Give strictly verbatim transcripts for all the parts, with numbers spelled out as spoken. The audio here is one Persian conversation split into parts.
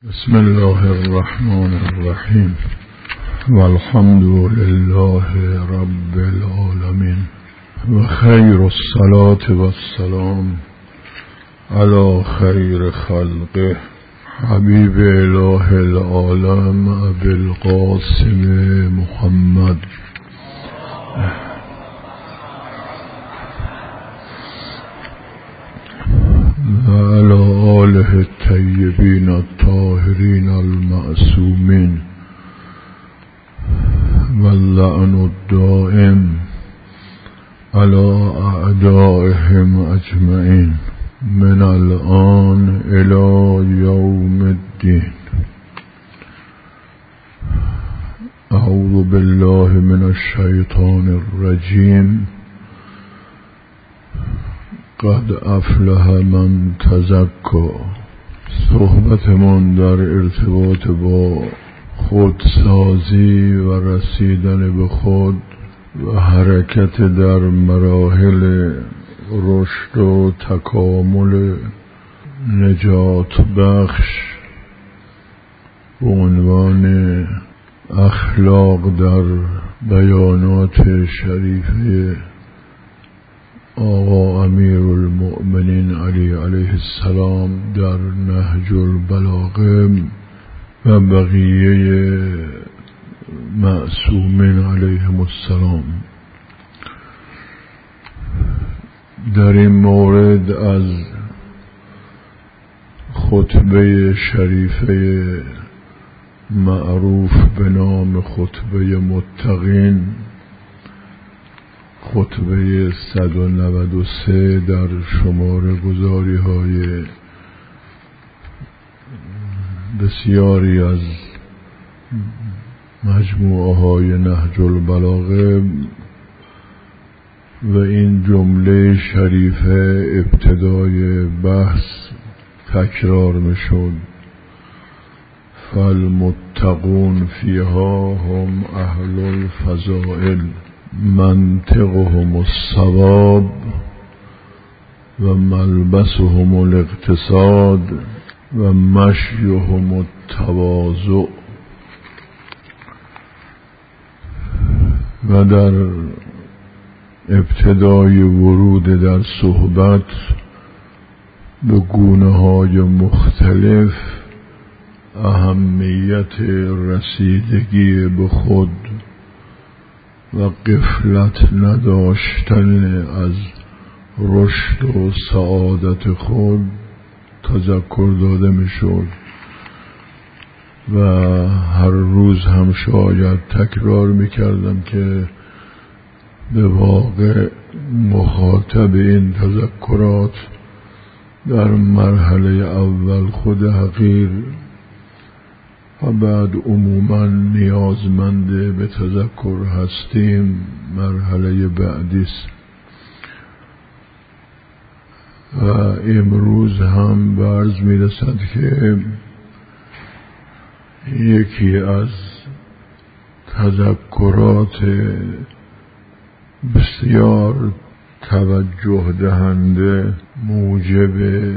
بسم الله الرحمن الرحیم والحمد لله رب العالمین و خیر الصلاة والسلام علی خیر خلقه حبیب اله العالم ابی القاسم محمد و علی آله الطیبین الطاهرین المعصومین واللعن الدائم علی اعدائهم اجمعین من الآن الی یوم الدین. اعوذ بالله من الشیطان الرجیم. قد افلح من تزکی. صحبتمان در ارتباط با خودسازی و رسیدن به خود و حرکت در مراحل رشد و تکامل نجات بخش به عنوان اخلاق در بیانات شریفه آقا امیر المؤمنین علی علیه السلام در نهج البلاغه و بقیه معصومین علیهم السلام. در این مورد از خطبه شریفه معروف به نام خطبه متقین، خطبه صد و نود و سه در شماره گذاری های بسیاری از مجموعه های نهج البلاغه و این جمله شریفه ابتدای بحث تکرار می شد: فالمتقون فیها هم اهل الفضائل منطقهم الصواب و ملبسهم الاقتصاد و مشیهم التواضع. و در ابتدای ورود در صحبت به گونه های مختلف اهمیت رسیدگی به خود و غفلت نداشتن از رشد و سعادت خود تذکر داده می شد و هر روز هم شاید تکرار می کردم که به واقع مخاطب این تذکرات در مرحله اول خود حقیر و بعد عموما نیازمند به تذکر هستیم مرحله بعدی است. و امروز هم به عرض می رسد که یکی از تذکرات بسیار توجه دهنده موجب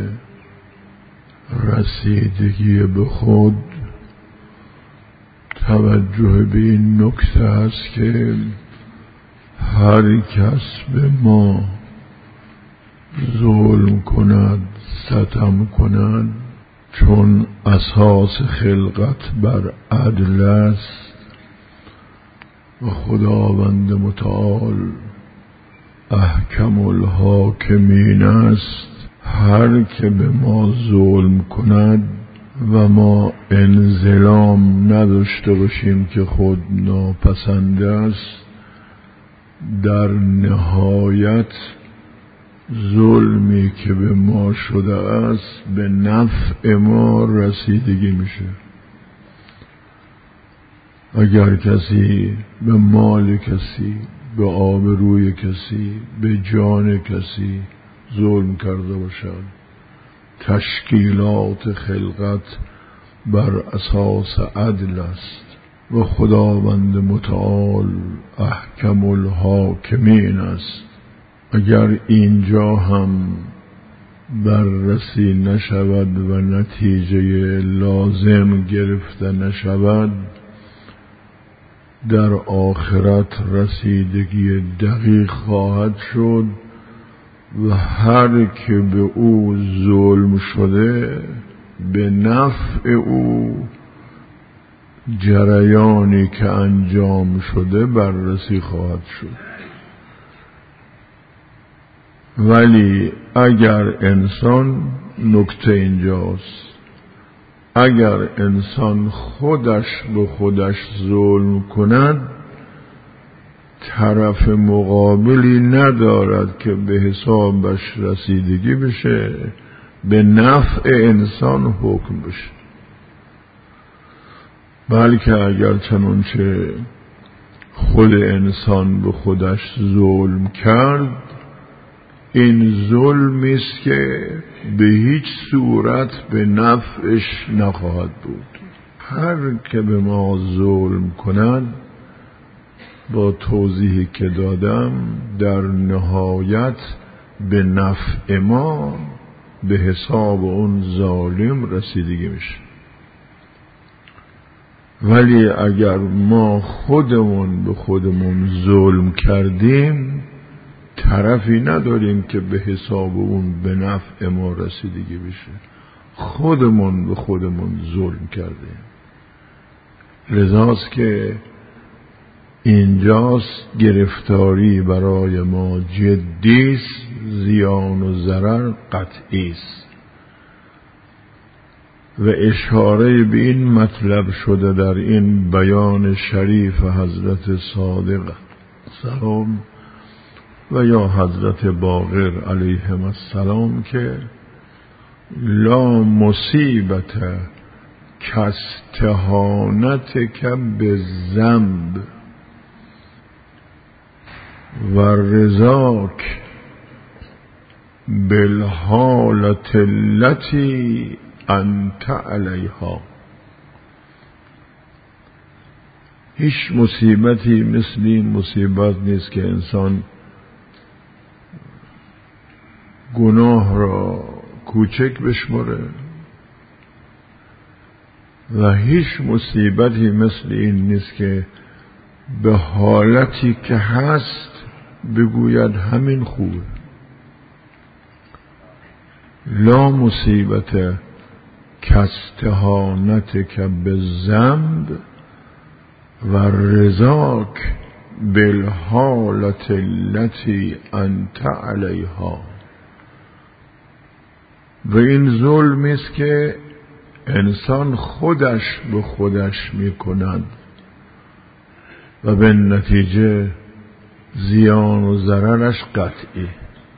رسیدگی به خود توجه به این نکته است که هر کس به ما ظلم کند، ستم کند، چون اساس خلقت بر عدل است و خداوند متعال احکم الحاکمین است، هر که به ما ظلم کند و ما انظلام نداشته باشیم که خود ناپسند است، در نهایت ظلمی که به ما شده است به نفع ما رسیدگی میشه. اگر کسی به مال کسی، به آبروی کسی، به جان کسی ظلم کرده باشد، تشکیلات خلقت بر اساس عدل است و خداوند متعال احکم الحاکمین است. اگر اینجا هم بررسی نشود و نتیجه لازم گرفته نشود، در آخرت رسیدگی دقیق خواهد شد و هر که به او ظلم شده به نفع او جریانی که انجام شده بررسی خواهد شد. ولی اگر انسان، نکته اینجاست، اگر انسان خودش به خودش ظلم کند، طرف مقابلی ندارد که به حسابش رسیدگی بشه، به نفع انسان حکم بشه. بلکه اگر چنانچه خود انسان به خودش ظلم کرد، این ظلمی است که به هیچ صورت به نفعش نخواهد بود. هر که به ما ظلم کند، با توضیحی که دادم، در نهایت به نفع ما به حساب اون ظالم رسیدگی میشه. ولی اگر ما خودمون به خودمون ظلم کردیم، طرفی نداریم که به حساب اون به نفع ما رسیدگی بشه. خودمون به خودمون ظلم کردیم. لذاست که اینجاست گرفتاری برای ما جدیست، زیان و ضرر قطعیست. و اشاره به این مطلب شده در این بیان شریف حضرت صادق سلام و یا حضرت باقر علیهم السلام که لا مصیبت کاستهانتک بالذنب و رضاک بالحالة التي انت علیها. هیچ مصیبتی مثل این مصیبت نیست که انسان گناه را کوچک بشمره و هیچ مصیبتی مثل این نیست که به حالتی که هست بگوید همین خوبه. لا مصیبت کاستهانتک بالذنب و رضاک بالحالة التي انت علیها. و این ظلمی است که انسان خودش به خودش می کند و به نتیجه زیان و ضررش قطعی.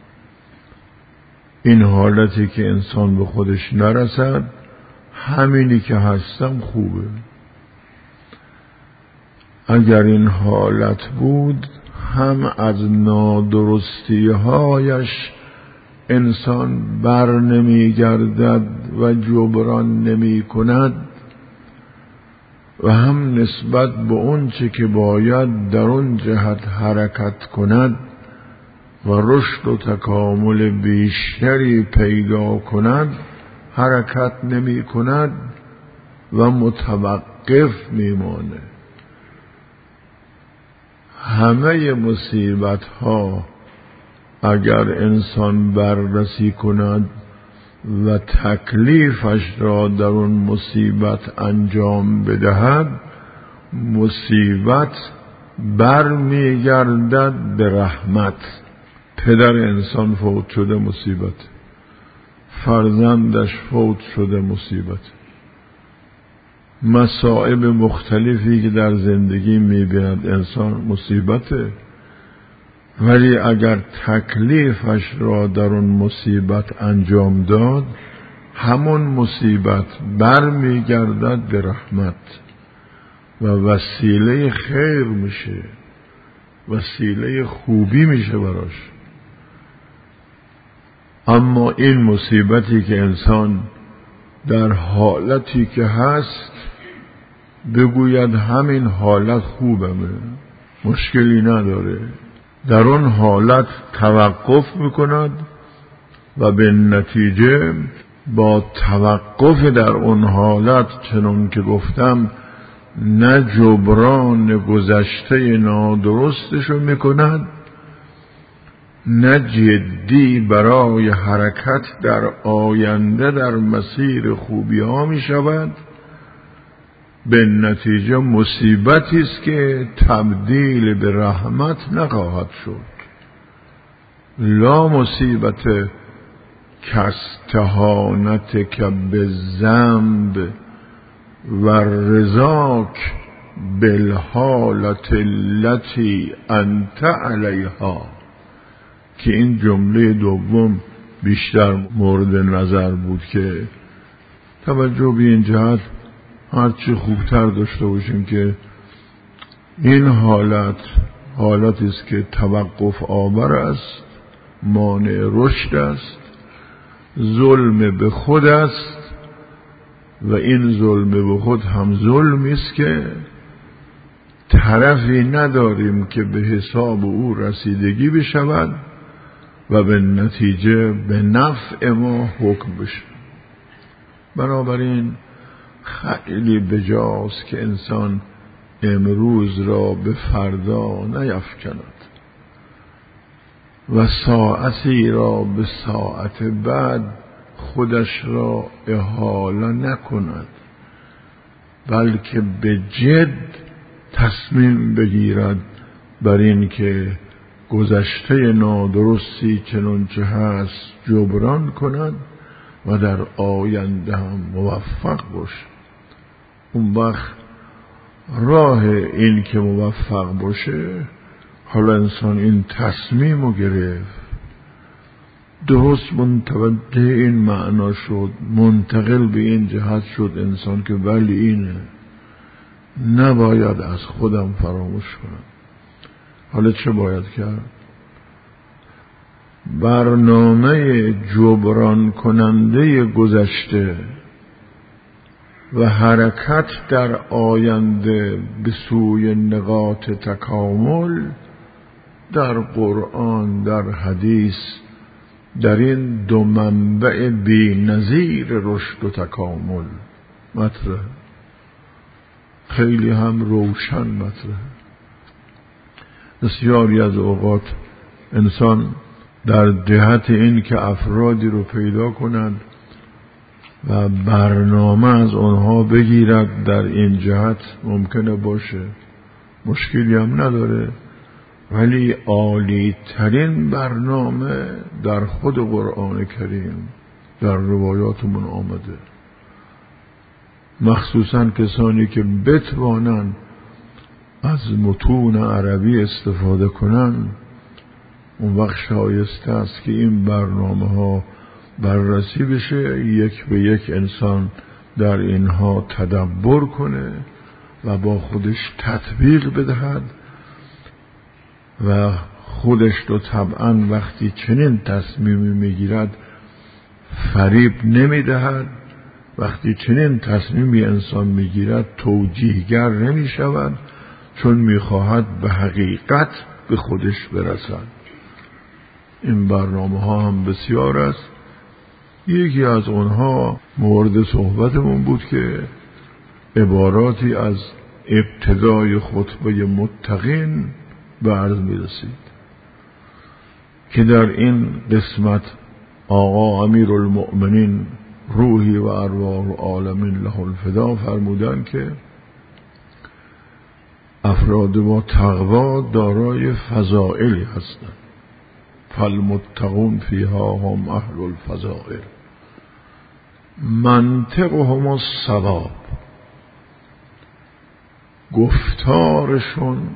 این حالتی که انسان به خودش نرسد، همینی که هستم خوبه. اگر این حالت بود، هم از نادرستی هایش انسان بر نمی گردد و جبران نمی کند و هم نسبت به اون چه که باید در اون جهت حرکت کند و رشد و تکامل بیشتری پیدا کند حرکت نمی کند و متوقف می مانه. همه مصیبت ها اگر انسان بررسی کند و تکلیفش را در اون مصیبت انجام بدهد، مصیبت برمیگردد به رحمت. پدر انسان فوت شده مصیبت، فرزندش فوت شده مصیبت، مصائب مختلفی که در زندگی میبیند انسان مصیبته. ولی اگر تکلیفش را در اون مصیبت انجام داد، همون مصیبت برمیگردد به رحمت و وسیله خیر میشه، وسیله خوبی میشه براش. اما این مصیبتی که انسان در حالتی که هست بگوید همین حالت خوبمه، مشکلی نداره، در اون حالت توقف میکند و به نتیجه با توقف در اون حالت چنان که گفتم نه جبران گذشته نادرستشو میکند، نه جدی برای حرکت در آینده در مسیر خوبی ها می شود. به نتیجه مصیبتی است که تبدیل به رحمت نخواهد شد. لا مصیبت کاستهانت که به ذنب و رضاک بالحالت التي انت علیها، که این جمله دوم بیشتر مورد نظر بود که توجه به این جهت هرچی خوبتر داشته باشیم که این حالت حالتی است که توقف آور است، مانع رشد است، ظلم به خود است و این ظلم به خود هم ظلمی است که طرفی نداریم که به حساب او رسیدگی بشود و به نتیجه به نفع ما حکم بشه. بنابراین خیلی بجاست که انسان امروز را به فردا نیفکند و ساعتی را به ساعت بعد خودش را احاله نکند، بلکه به جد تصمیم بگیرد بر این که گذشته نادرستی چنانچه هست جبران کند و در آینده هم موفق باشه. اون وقت راه این که موفق باشه، حالا انسان این تصمیم رو گرفت، درست متوجه این معنا شد، منتقل به این جهت شد انسان که ولی اینه، نباید از خودم فراموش کنم. حالا چه باید کرد؟ برنامه جبران کننده گذشته و حرکت در آینده به سوی نقاط تکامل در قرآن، در حدیث، در این دو منبع بی نظیر رشد و تکامل مطرح، خیلی هم روشن مطرح. بسیاری از اوقات انسان در جهت این که افرادی رو پیدا کند و برنامه از آنها بگیرد در این جهت ممکنه باشه، مشکلی هم نداره، ولی عالی ترین برنامه در خود قرآن کریم در روایاتمون آمده. مخصوصا کسانی که بتوانند از متون عربی استفاده کنند، اون وقت شایسته است که این برنامه ها بررسی بشه، یک به یک انسان در اینها تدبر کنه و با خودش تطبیق بدهد و خودش رو طبعا وقتی چنین تصمیمی میگیرد فریب نمیدهد، وقتی چنین تصمیمی انسان میگیرد توجیهگر نمیشود، چون میخواهد به حقیقت به خودش برسد. این برنامه ها هم بسیار است. یکی از اونها مورد صحبتمون بود که عباراتی از ابتدای خطبه متقین به عرض می رسید که در این قسمت آقا امیر المؤمنین روحی و ارواح العالمین له الفدا فرمودن که افراد با تقوا دارای فضائلی هستند، فالمتقون فیها هم اهل الفضائل، منطقهم الصواب، گفتارشون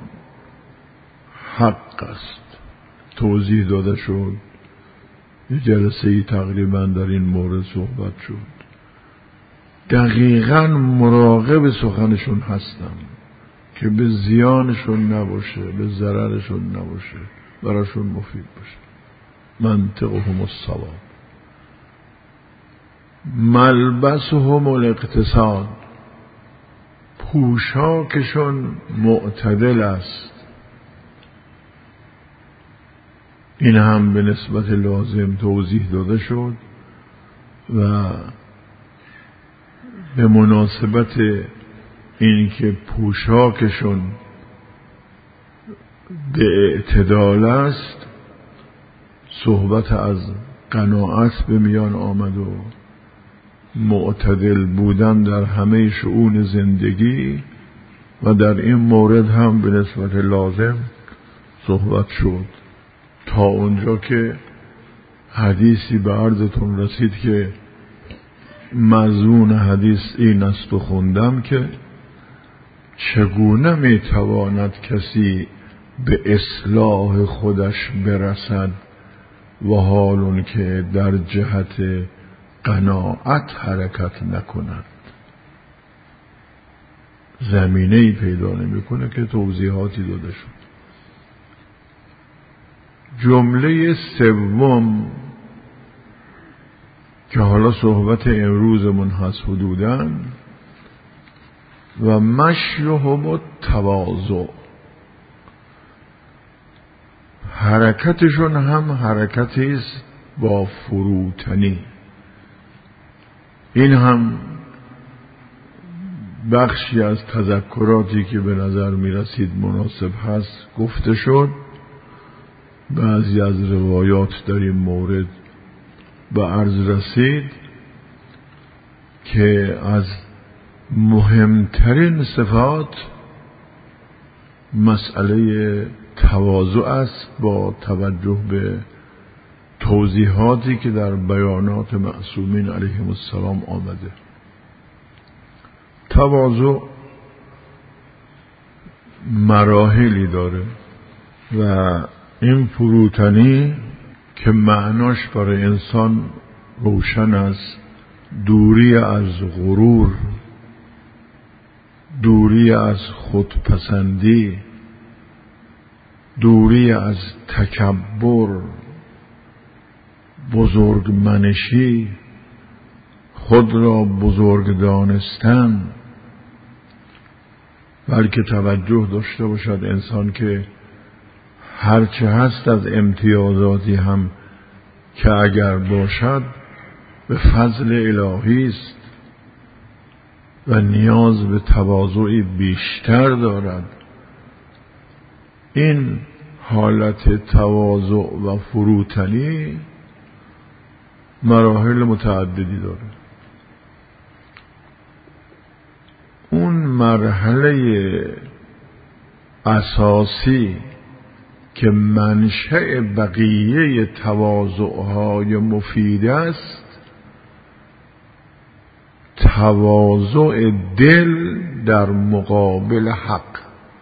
حق است. توضیح داده شد، یه جلسه ای تقریبا در این مورد صحبت شد. دقیقاً مراقب سخنشون هستم که به زیانشون نباشه، به ضررشون نباشه، براشون مفید باشه. منطقهم الصواب. ملبسهم الاقتصاد، پوشاکشون معتدل است. این هم به نسبت لازم توضیح داده شد و به مناسبت این که پوشاکشون به اعتدال است صحبت از قناعت به میان آمد و معتدل بودن در همه شؤون زندگی و در این مورد هم به نسبت لازم صحبت شد تا اونجا که حدیثی به عرضتون رسید که مضمون حدیث این است و خوندم که چگونه میتواند کسی به اصلاح خودش برسد و حالون که در جهت قناعت حرکت نکند زمینه‌ای پیدا نمی‌کنه که توضیحاتی داده شد. جمله سوم که حالا صحبت امروزمون هست حدوداً و مشیهم التواضع، حرکتشون هم حرکتی است با فروتنی. این هم بخشی از تذکراتی که به نظر می رسید مناسب هست گفته شد. بعضی از روایات در این مورد به عرض رسید که از مهمترین صفات مسئله تواضع است با توجه به توضیحاتی که در بیانات معصومین علیهم السلام آمده. تواضع مراحلی داره و این فروتنی که معناش برای انسان روشن است، دوری از غرور، دوری از خودپسندی، دوری از تکبر، بزرگمنشی، خود را بزرگ دانستن، بلکه توجه داشته باشد انسان که هرچه هست از امتیازاتی هم که اگر باشد به فضل الهی است و نیاز به تواضعی بیشتر دارد. این حالت تواضع و فروتنی مراحل متعددی داره. اون مرحله اساسی که منشأ بقیه تواضع‌های مفید است، تواضع دل در مقابل حق.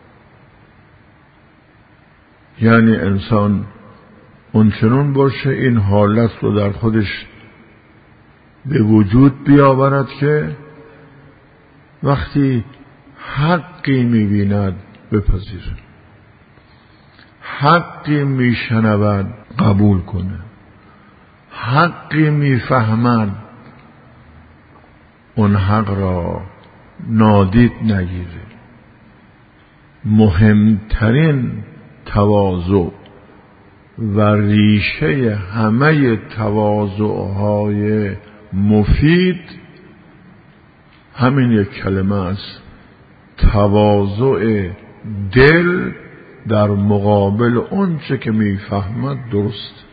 یعنی انسان اونچنان باشه این حالت رو در خودش به وجود بیاورد که وقتی حقی می‌بیند بپذیره، حقی میشنود قبول کنه، حقی میفهمد اون حق را نادید نگیره. مهمترین تواضع و ریشه همه تواضع‌های مفید همین یک کلمه است: تواضع دل در مقابل اونچه که میفهمد درست.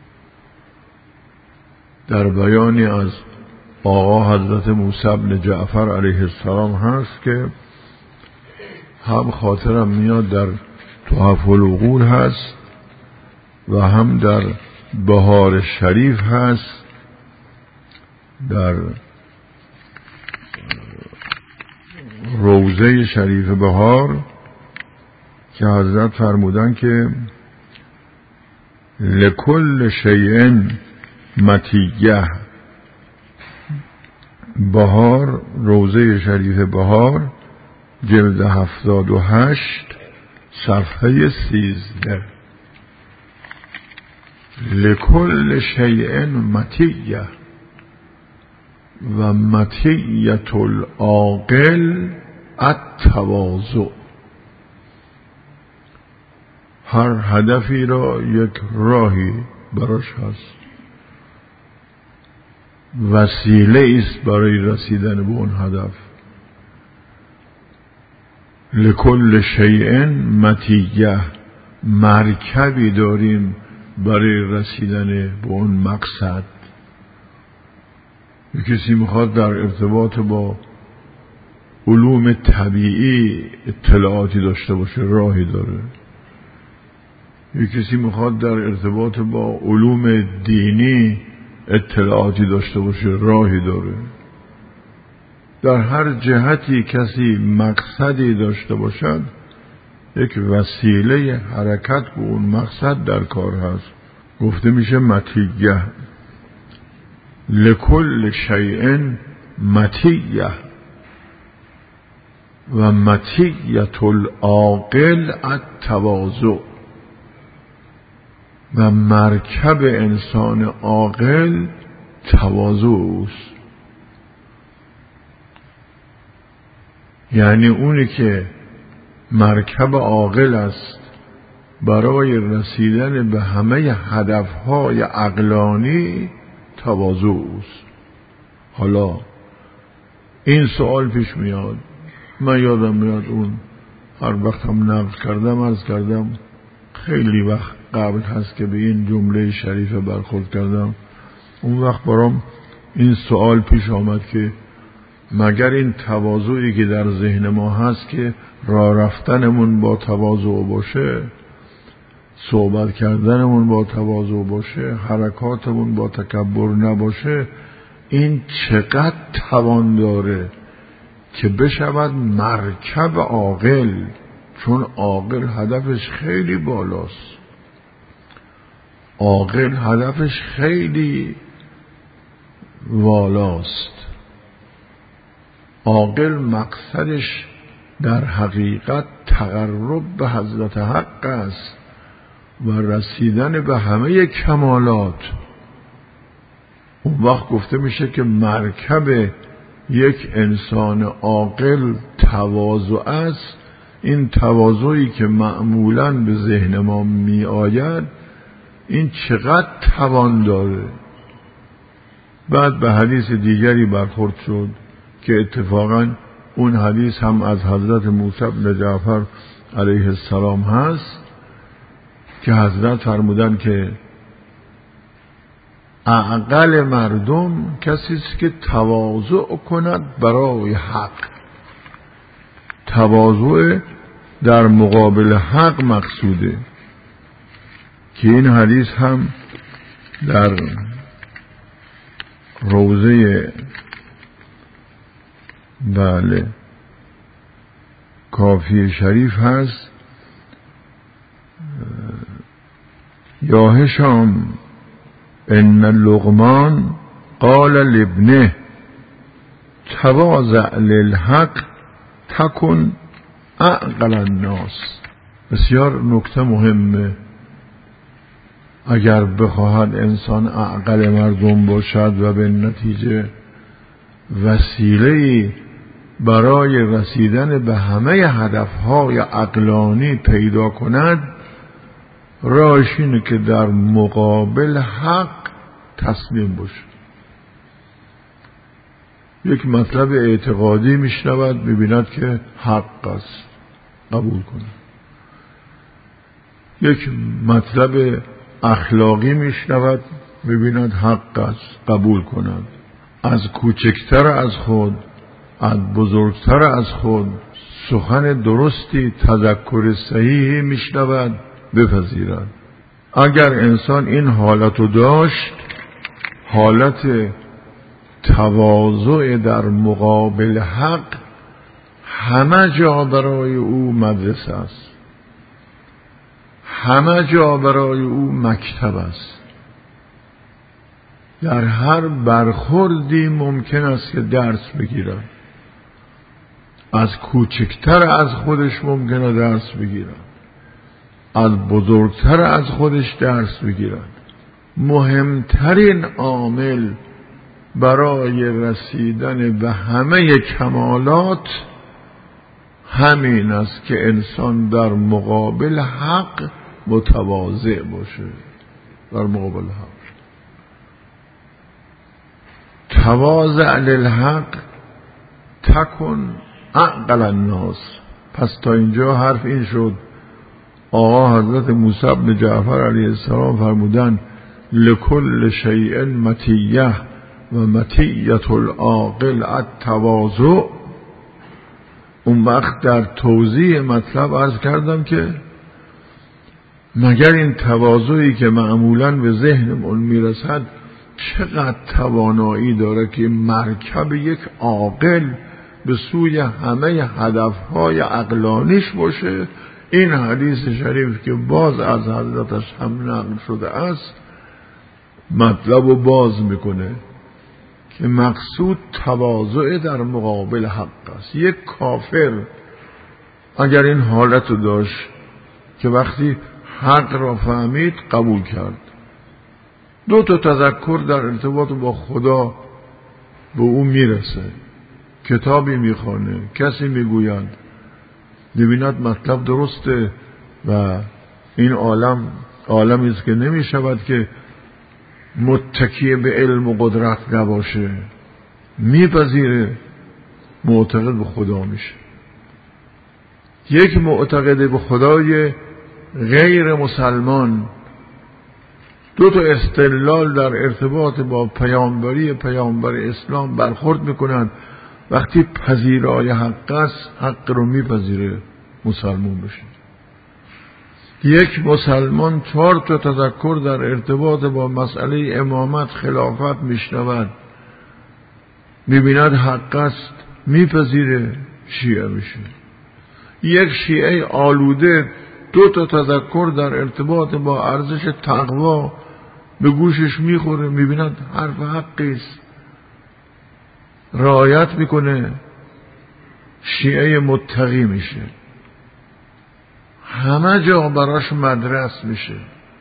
در بیانی از آقا حضرت موسی بن جعفر علیه السلام هست که هم خاطرم میاد در تحف العقول هست و هم در بهار شریف هست، در روضه شریف بهار، که حضرت فرمودن که لکل شیء مطیه. بهار، روضه شریف بهار، جلد هفتاد و هشت، صفحه سیزده. لکل شیء مطیه و مطیت العاقل التواضع. هر هدفی را یک راهی براش هست، وسیله است برای رسیدن به اون هدف. لکل شیء مطیه، مرکبی داریم برای رسیدن به اون مقصد. یک کسی میخواد در ارتباط با علوم طبیعی اطلاعاتی داشته باشه، راهی داره. یک کسی میخواد در ارتباط با علوم دینی اطلاعاتی داشته باشه، راهی داره. در هر جهتی کسی مقصدی داشته باشد، یک وسیله حرکت به اون مقصد در کار هست. گفته میشه مطیه. لکل شیء مطیه و مطیت العاقل التواضع، و مرکب انسان عاقل تواضع است. یعنی اونی که مرکب عاقل است برای رسیدن به همه هدفهای عقلانی، تواضع است. حالا این سوال پیش میاد، من یادم میاد اون هر وقت هم نقل کردم عرض کردم خیلی وقت قبل هست که به این جمله شریفه برخورد کردم. اون وقت برام این سوال پیش آمد که مگر این تواضعی که در ذهن ما هست که راه رفتنمون با تواضع باشه، صحبت کردنمون با تواضع باشه، حرکاتمون با تکبر نباشه، این چقدر توان داره که بشود مرکب عاقل؟ چون عاقل هدفش خیلی بالاست، عاقل هدفش خیلی والاست. عاقل مقصدش در حقیقت تقرب به حضرت حق است و رسیدن به همه کمالات. اون وقت گفته میشه که مرکب یک انسان عاقل تواضع است. این تواضعی که معمولاً به ذهن ما می آید، این چقدر توان داره. بعد به حدیث دیگری برخورد شد که اتفاقاً اون حدیث هم از حضرت موسی بن جعفر علیه السلام هست که حضرت فرمودن که اعقل مردم کسی است که تواضع کند برای حق. تواضع در مقابل حق مقصوده، که این حدیث هم در روضه بله کافی شریف هست. یا هشام ان لقمان قال لابنه تواضع للحق تکن اعقل الناس. بسیار نکته مهمه. اگر بخواهد انسان اعقل مردم باشد و به نتیجه وسیله‌ای برای رسیدن به همه هدفهای عقلانی پیدا کند، راهش اینه که در مقابل حق تسلیم باشه. یک مطلب اعتقادی میشنود، ببیند که حق است، قبول کند. یک مطلب اخلاقی میشنود، ببیند حق است، قبول کند. از کوچکتر از خود، از بزرگتر از خود سخن درستی، تذکر صحیحی میشنود، بپذیرد. اگر انسان این حالتو داشت، حالت تواضع در مقابل حق، همه جا برای او مدرسه است، همه جا برای او مکتب است. در هر برخوردی ممکن است که درس بگیرد. از کوچکتر از خودش ممکنه درس بگیرد، از بزرگتر از خودش درس بگیرد. مهمترین عامل برای رسیدن به همه کمالات همین است که انسان در مقابل حق متواضع باشه در مقابل حق. تواضع للحق تکن اعقل الناس. پس تا اینجا حرف این شد آقا حضرت موسی بن جعفر علیه السلام فرمودن لکل شیء مطیه و مطیت العاقل التواضع. اون وقت در توضیح مطلب عرض کردم که مگر این تواضعی که معمولاً به ذهنمون میرسد چقدر توانایی داره که مرکب یک عاقل به سوی همه هدفهای عقلانیش باشه. این حدیث شریف که باز از حضرتش هم نقل شده است مطلب رو باز میکنه که مقصود تواضع در مقابل حق است. یک کافر اگر این حالت رو داشت که وقتی حق را فهمید قبول کرد، دو تا تذکر در ارتباط با خدا به او میرسه، کتابی میخوانه، کسی میگوید ببیند مطلب درسته و این عالم عالمی است که نمیشود که متکی به علم و قدرت نباشه، میپذیره، معتقد به خدا میشه. یک معتقد به خدای غیر مسلمان دو تا استدلال در ارتباط با پیامبری پیامبر اسلام برخورد میکنن. وقتی پذیرای حق است حق رو میپذیره، مسلمان بشه. یک مسلمان چهار تا تذکر در ارتباط با مسئله امامت خلافت میشنود، میبیند حق است، میپذیره، شیعه میشه. یک شیعه آلوده دو تا تذکر در ارتباط با ارزش تقوا به گوشش میخوره، میبیند حرف حقی است، رعایت میکنه، شیعه متقی میشه. همه جا براش مدرس میشه،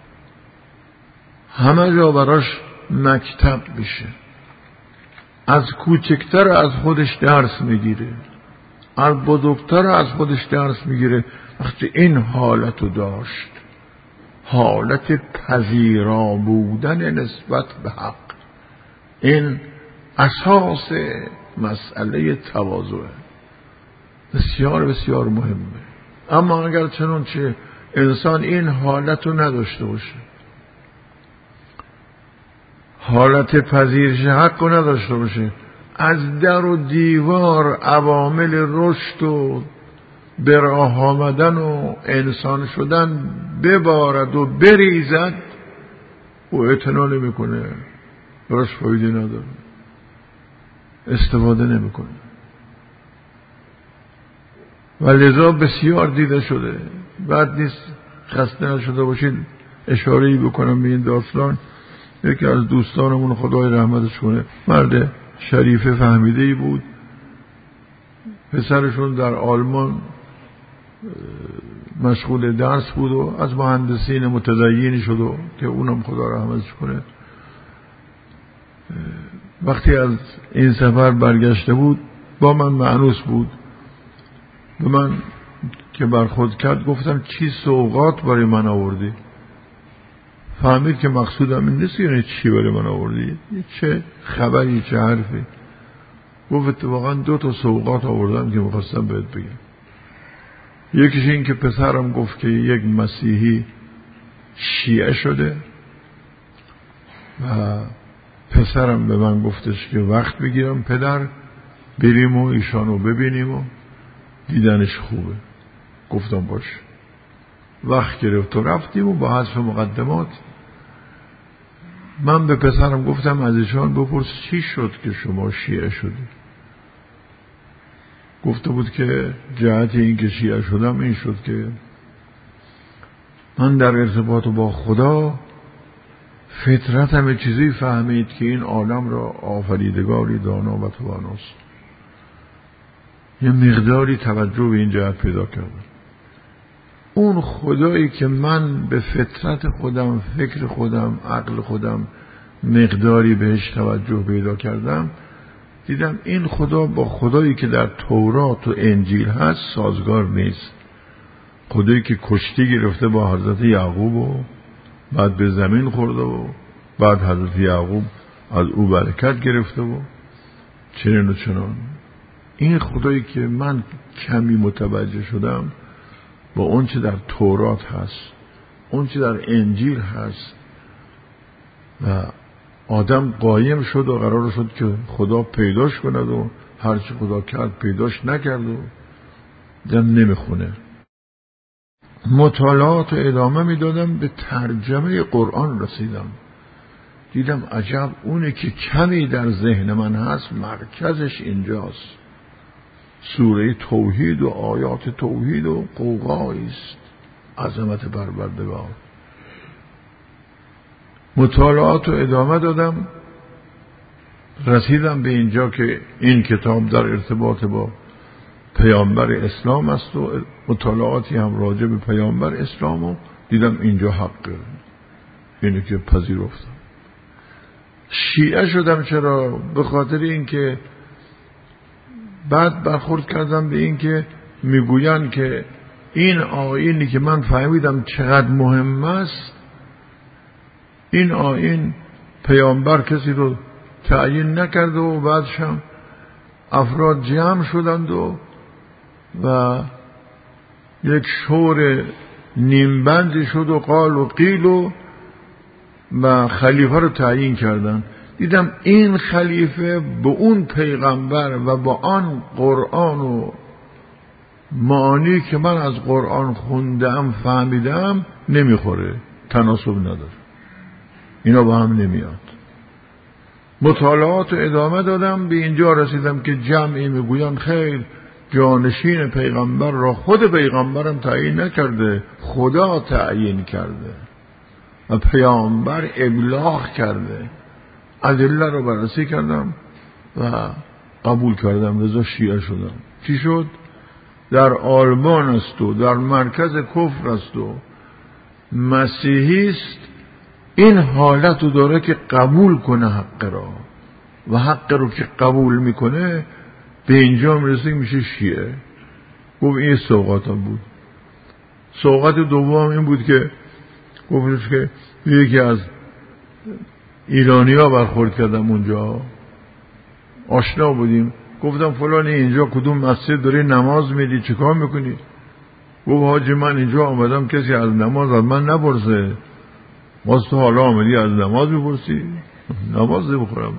همه جا براش مکتب میشه. از کوچکتر از خودش درس میگیره، از بزرگتر از خودش درس میگیره. وقتی این حالتو داشت، حالت پذیرا بودن نسبت به حق، این اساس مسئله تواضع بسیار بسیار مهمه. اما اگر چنانچه انسان این حالتو نداشته باشه، حالت پذیرش حق رو نداشته باشه، از در و دیوار عوامل رشد و به راه آمدن و انسان شدن ببارد و بریزد، او اعتنا نمیکنه، براش فایده نداره، استفاده نمیکنه. و لذا بسیار دیده شده. بعد نیست خسته نشده باشید اشاره‌ای بکنم به این داستان. یکی از دوستانمون خدای رحمتش کنه، مرد شریف فهمیده‌ای بود، پسرشون در آلمان مشغول درس بود و از مهندسین متدینی شد و که اونم خدا رحمتش کنه. وقتی از این سفر برگشته بود با من مأنوس بود، به من که برخورد کرد گفتم چی سوغات برای من آوردی؟ فهمید که مقصودم این نیست، یعنی چی برای من آوردی، چه خبری، چه حرفی. گفت اتفاقا دو تا سوغات آوردم که میخواستم بهت بگم. یکیش این که پسرم گفت که یک مسیحی شیعه شده و پسرم به من گفتش که وقت بگیرم پدر بریم و ایشانو ببینیم و دیدنش خوبه. گفتم باش. وقت گرفت و رفتیم و با حذف مقدمات من به پسرم گفتم از ایشان بپرس چی شد که شما شیعه شدی؟ گفته بود که جهت این که شیعه شدم این شد که من در ارتباط با خدا فطرتم چیزی فهمید که این عالم را آفریدگاری دانا و تواناست. یه مقداری توجه به این جهت پیدا کردم. اون خدایی که من به فطرت خودم، فکر خودم، عقل خودم مقداری بهش توجه پیدا کردم، دیدم این خدا با خدایی که در تورات و انجیل هست سازگار نیست. خدایی که کشتی گرفته با حضرت یعقوب و بعد به زمین خورده و بعد حضرت یعقوب از او برکت گرفته و چنین و چنان. این خدایی که من کمی متوجه شدم با اون چه در تورات هست، اون چه در انجیل هست، و آدم قایم شد و قرار شد که خدا پیداش کند و هرچی خدا کرد پیداش نکرد و دم نمیخونه. مطالعات و ادامه میدادم، به ترجمه قرآن رسیدم، دیدم عجب اونه که کمی در ذهن من هست مرکزش اینجاست. سوره توحید و آیات توحید و قوقاییست، عظمت پروردگار. مطالعات و ادامه دادم، رسیدم به اینجا که این کتاب در ارتباط با پیامبر اسلام است و مطالعاتی هم راجع به پیامبر اسلام و دیدم اینجا حقه، اینه که پذیرفتم. شیعه شدم. چرا؟ به خاطر اینکه بعد برخورد کردم به این که میگوین که این آیینی که من فهمیدم چقدر مهم است، این آیین پیامبر کسی رو تعیین نکرده و بعدش هم افراد جمع شدند و و یک شور نیمبندی شد و قال و قیل و و خلیفه رو تعیین کردن. دیدم این خلیفه به اون پیغمبر و با آن قرآن و معانی که من از قرآن خوندم فهمیدم نمیخوره، تناسب نداره، اینا با هم نمیاد. مطالعات ادامه دادم، به اینجا رسیدم که جمعی میگویند خیر، جانشین پیغمبر را خود پیغمبرم تعیین نکرده، خدا تعیین کرده و پیامبر ابلاغ کرده. ادله رو بررسی کردم و قبول کردم، رضا شیعه شدم. چی شد؟ در آلمان است و در مرکز کفر است و مسیحی است، این حالت رو داره که قبول کنه حق را، و حق رو که قبول میکنه به اینجا میرسه میشه شیعه. گفت این سوغاتم بود. سوغات دوم این بود که گفتش که یکی از ایرانی ها برخورد کردم، اونجا آشنا بودیم، گفتم فلانی اینجا کدوم مسجد داری نماز میدی، چیکار میکنی؟ گفت حاجی من اینجا آمدم کسی از نماز از من نپرسه، باز تو حالا آمدی از نماز میپرسی؟ نماز نمیخورم.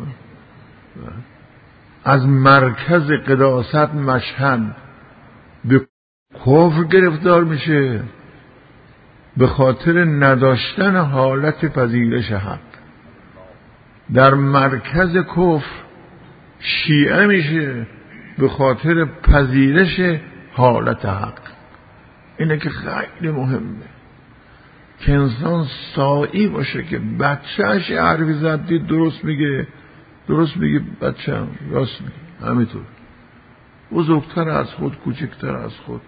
از مرکز قداست مشهد به کفر گرفتار میشه به خاطر نداشتن حالت پذیرش حق. در مرکز کفر شیعه میشه به خاطر پذیرش حالت حق. اینه که خیلی مهمه که انسان سائی باشه که بچهش حرفی زد دید درست میگه، درست میگه بچه‌م، راست میگه، همینطور. بزرگتر از خود، کوچکتر از خود.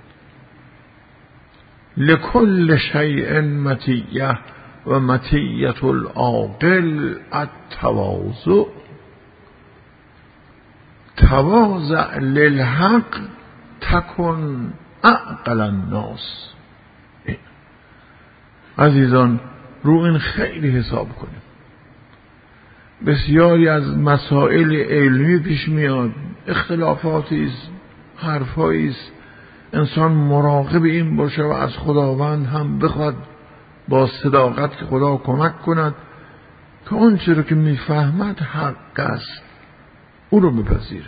لکل شیء مطیه و مطیت العاقل التواضع. تواضع للحق تکن اعقل الناس. عزیزان رو این خیلی حساب کنیم. بسیاری از مسائل علمی پیش میاد، اختلافاتی است، حرفایی است، انسان مراقب این باشه و از خداوند هم بخواد با صداقت که خدا کمک کند که اون چیزی که میفهمد حق است او رو بپذیره.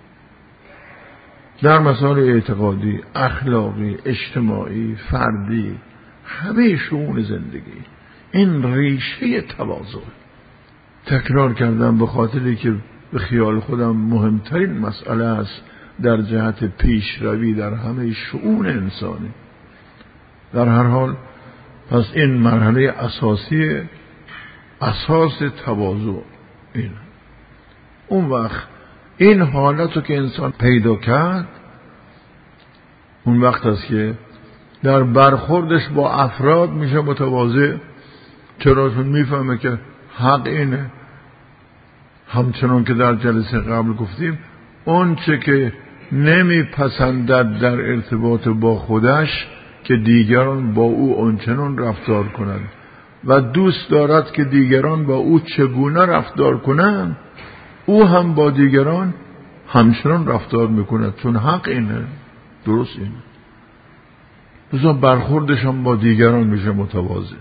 در مسائل اعتقادی، اخلاقی، اجتماعی، فردی، همه شؤون زندگی این ریشه تواضع. تکرار کردم به خاطری که به خیال خودم مهمترین مسئله است در جهت پیشروی در همه شؤون انسانی. در هر حال پس این مرحله اساسی، اساس تواضع این. اون وقت این حالت رو که انسان پیدا کرد، اون وقت است که در برخوردش با افراد میشه متواضع. چرا؟ چون میفهمه که حق اینه. همچنان که در جلسه قبل گفتیم، اون چه که نمیپسندد در ارتباط با خودش که دیگران با او آنچنان رفتار کنند و دوست دارد که دیگران با او چگونه رفتار کنند، او هم با دیگران همچنان رفتار میکند، چون حق اینه، درست اینه. بزن برخوردش هم با دیگران میشه متواضع،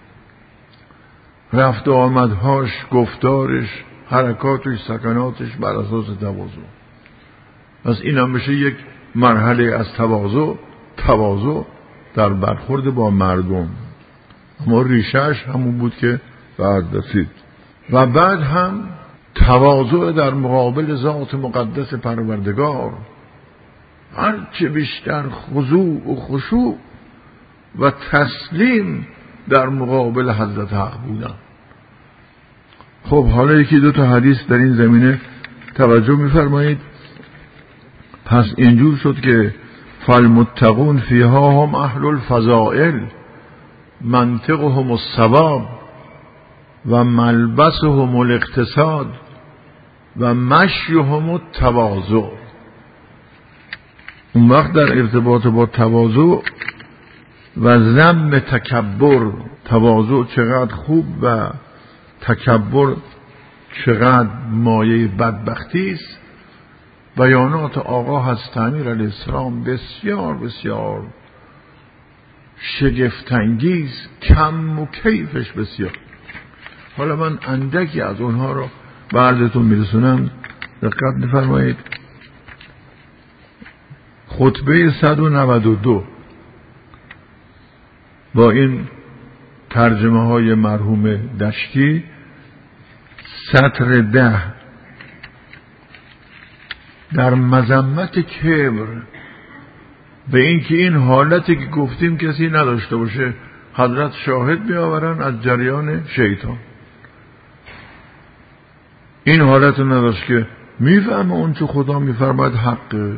رفت و آمدهاش، گفتارش، حرکاتش، سکناتش بر اساس تواضع. پس این هم میشه یک مرحله از تواضع، تواضع در برخورد با مردم. اما ریشهش همون بود که بعد رسید. و بعد هم تواضع در مقابل ذات مقدس پروردگار، هرچه بیشتر خضوع و خشوع و تسلیم در مقابل حضرت حق بودن. خب حالا یکی دو تا حدیث در این زمینه توجه می‌فرمایید. پس اینجور شد که فالمتقون فیها هم اهل الفضائل منطقهم الصواب و ملبسهم الاقتصاد و مشیهم التواضع. اون وقت در ارتباط با تواضع و ذم تکبر، تواضع چقدر خوب و تکبر چقدر مایه بدبختی است، بیانات آقا حضرت امیر علیه السلام بسیار بسیار شگفت‌انگیز، کم و کیفش بسیار. حالا من اندکی از اونها رو به عرضتون میرسونم، دقت می‌فرمایید. خطبه صد و نود و دو با این ترجمه های مرحوم دشتی، سطر ده، در مذمت کبر، به اینکه این حالتی که گفتیم کسی نداشته باشه، حضرت شاهد می آورن از جریان شیطان. این حالت نداشت که میفهمه اون چه خدا میفرماید حقه،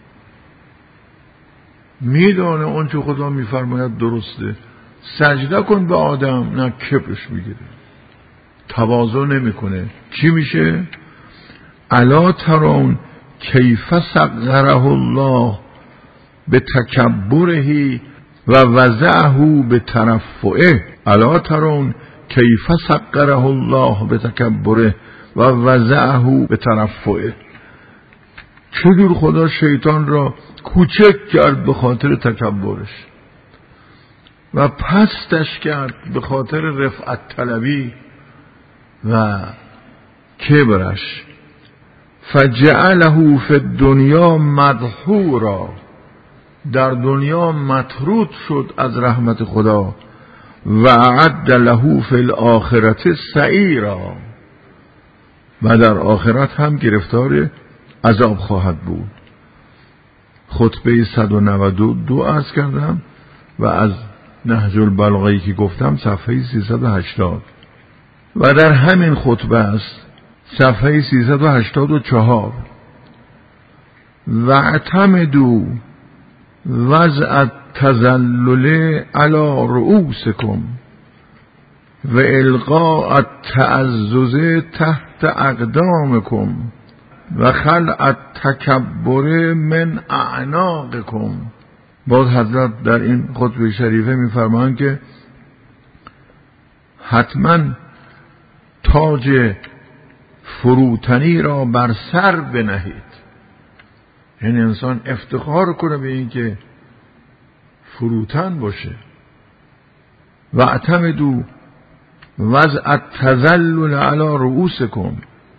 میدانه اون چه خدا میفرماید درسته، سجده کن به آدم، نه کبرش میگیره، تواضع نمیکنه. چی میشه؟ الا ترون کیف صغره الله به تکبره و وضعه به ترفعه. الا ترون کیف صغره الله به تکبره و وضعه به ترفعه. چجور خدا شیطان را کوچک کرد به خاطر تکبرش و پستش کرد به خاطر رفعت طلبی و کبرش. فجعله فی الدنیا مدحورا، در دنیا مطرود شد از رحمت خدا. و اعد له فی الاخرة سعیرا، و در آخرت هم گرفتار عذاب خواهد بود. خطبه صد و نود و دو عرض کردم و از نهج البلاغه‌ای که گفتم صفحه سیصد و هشتاد، و در همین خطبه است صفحه سیصد و هشتاد و چهار. و اعتمدوا وضع التذلل علی رؤوسکم و القاء التعزز تحت اقدامکم و خلع التکبر من اعناقکم. باز حضرت در این خطبه شریفه می‌فرمایند که حتما تاج فروتنی را بر سر بنهید، یعنی انسان افتخار کنه به این که فروتن باشه. و اعتمدوا وضع التذلل علی رؤوسکم،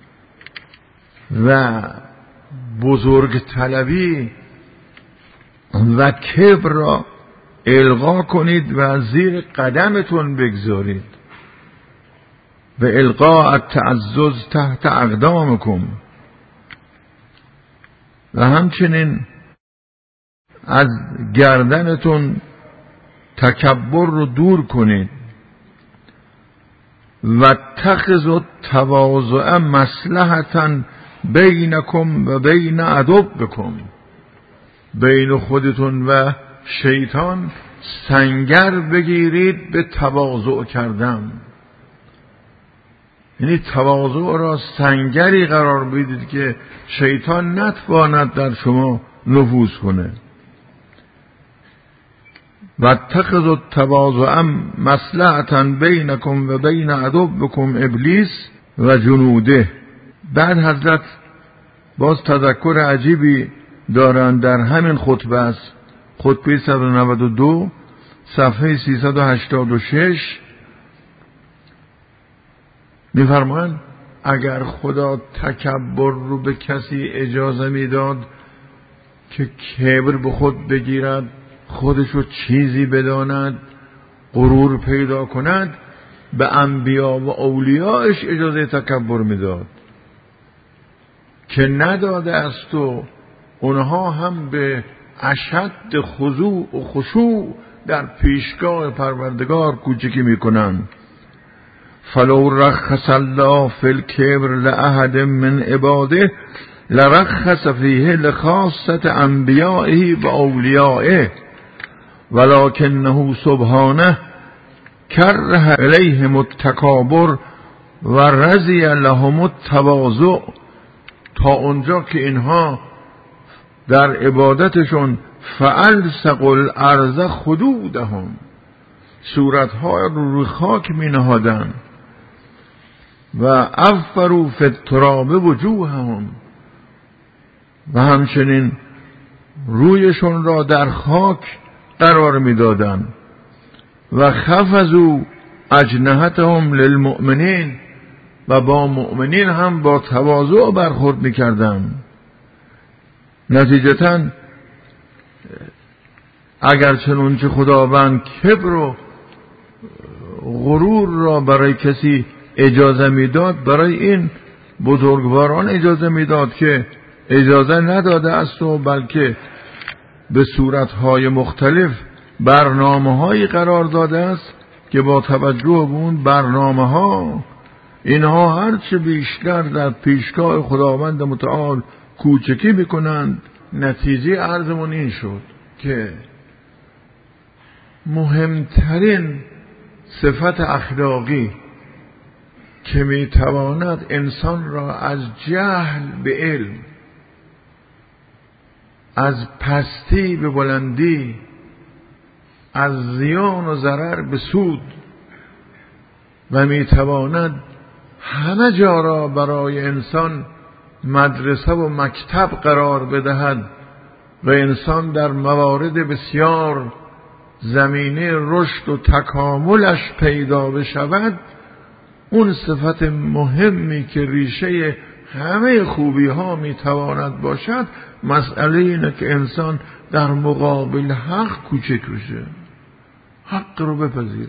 و بزرگ طلبی و کبر را القا کنید و زیر قدمتون بگذارید. به القاء التعزز تحت اقدامکم، و همچنین از گردنتون تکبر رو دور کنید. و اتخذوا التواضع مصلحة بینکم و بین عدوکم، بین خودتون و شیطان سنگر بگیرید به تواضع کردن، یعنی تواضع را سنگری قرار بدید که شیطان نتواند در شما نفوذ کنه. و اتخذوا التواضع مصلحة بینکم و بین عدوکم ابلیس و جنوده. بعد حضرت باز تذکر عجیبی دارند در همین خطبه است، خطبه صد و نود و دو صفحه سیصد و هشتاد و شش میفرمایند اگر خدا تکبر رو به کسی اجازه میداد که کبر به خود بگیرد، خودشو چیزی بداند، غرور پیدا کند، به انبیا و اولیاءش اجازه تکبر میداد که نداده است و اونها هم به اشد خضوع و خشوع در پیشگاه پروردگار کوچکی میکنند. فلو رخص الله فی الکبر لأحد من عباده لرخص فیه لخاصة انبیائه و اولیائه ولکنه سبحانه کره الیهم التکابر و رضی لهم التواضع. تا اونجا که اینها در عبادتشون فالصقوا الارض خدودهم، صورتها رو روی خاک می نهادن، و افروا فی التراب وجوههم، و همچنین رویشون را در خاک قرار می دادن، و خفضوا اجنحتهم للمؤمنین، و با مؤمنین هم با تواضع برخورد می کردن. نتیجتاً اگر چنانچه خداوند کبر و غرور را برای کسی اجازه میداد، برای این بزرگواران اجازه میداد که اجازه نداده است و بلکه به صورتهای مختلف برنامه‌هایی قرار داده است که با توجه به اون برنامه‌ها اینها هرچه بیشتر در پیشگاه خداوند متعال کوچکی میکنند. نتیجه عرضمون این شد که مهمترین صفت اخلاقی که میتواند انسان را از جهل به علم، از پستی به بلندی، از زیان و ضرر به سود، و میتواند همه جا را برای انسان مدرسه و مکتب قرار بدهد و انسان در موارد بسیار زمینه رشد و تکاملش پیدا بشود، اون صفت مهمی که ریشه همه خوبی ها میتواند باشد، مسئله اینه که انسان در مقابل حق کوچک بشه، حق رو بپذیره،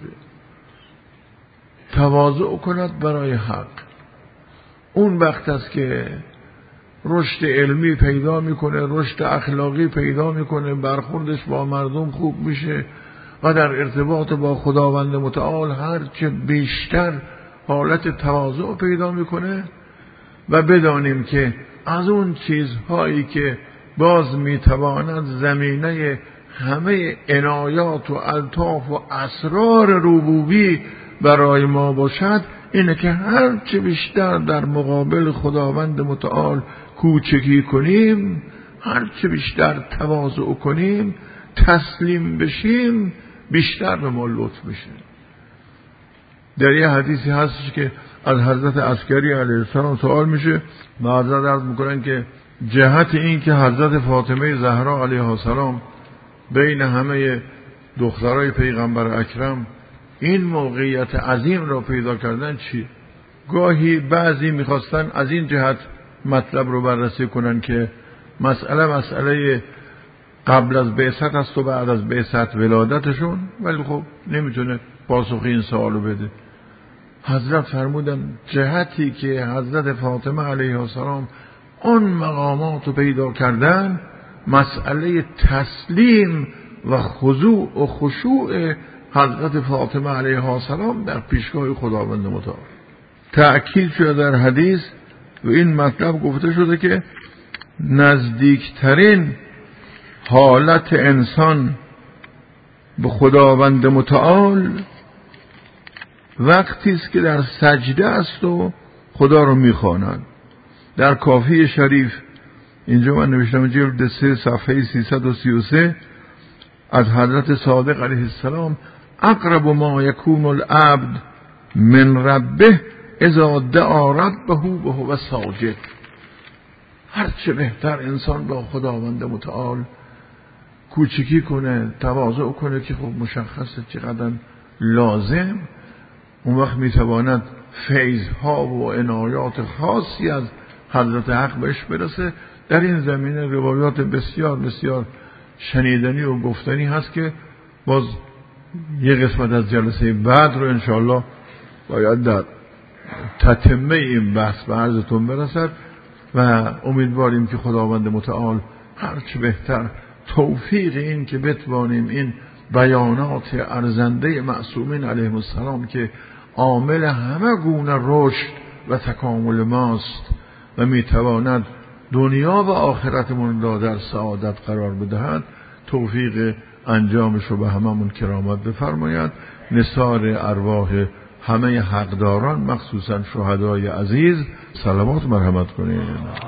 تواضع کند برای حق. اون وقت است که رشد علمی پیدا میکنه، رشد اخلاقی پیدا میکنه، برخوردش با مردم خوب میشه و در ارتباط با خداوند متعال هرچه بیشتر حالت تواضع پیدا میکنه. و بدانیم که از اون چیزهایی که باز میتواند زمینه همه عنایات و الطاف و اسرار ربوبی برای ما باشد، اینه که هرچه بیشتر در مقابل خداوند متعال کوچکی کنیم، هرچه بیشتر تواضع کنیم، تسلیم بشیم، بیشتر به ما لطف میشه. در یه حدیثی هستش که از حضرت عسکری علیه السلام سوال میشه و حضرت عرض میکنن که جهت این که حضرت فاطمه زهرا علیها السلام بین همه دخترای پیغمبر اکرم این موقعیت عظیم را پیدا کردن چی؟ گاهی بعضی میخواستن از این جهت مطلب رو بررسی کنن که مسئله مسئله قبل از بعثت است و بعد از بعثت ولادتشون، ولی خب نمیتونه پاسخ این سوالو بده. حضرت فرمودن جهتی که حضرت فاطمه علیه السلام اون مقامات رو پیدا کردن، مسئله تسلیم و خضوع و خشوع حضرت فاطمه علیه السلام در پیشگاه خداوند متعال. تأکید شده در حدیث و این مطلب گفته شده که نزدیکترین حالت انسان به خداوند متعال وقتی است که در سجده است و خدا رو میخواند. در کافی شریف اینجا من نوشتم جلد سه صفحه سیصد و سی و سه از حضرت صادق علیه السلام اقرب ما یکون العبد من ربه اذا دعا ربه وهو ساجد. هرچه بهتر انسان با خداوند متعال کوچکی کنه، تواضع کنه که خب مشخصه چقدر لازم، اون وقت میتواند فیضها و عنایات خاصی از حضرت حق بهش برسه. در این زمینه روایات بسیار بسیار شنیدنی و گفتنی هست که باز یه قسمت از جلسه بعد رو انشاءالله باید در تتمه این بحث به عرضتون برسد و امیدواریم که خداوند متعال هرچه بهتر توفیق این که بتوانیم این بیانات ارزنده معصومین علیهم السلام که عامل همه گونه رشد و تکامل ماست و میتواند دنیا و آخرتمون را در سعادت قرار بدهد، توفیق انجامش رو به هممون کرامت بفرماید. نثار ارواح همه حقداران مخصوصا شهدای عزیز صلوات مرحمت کنید.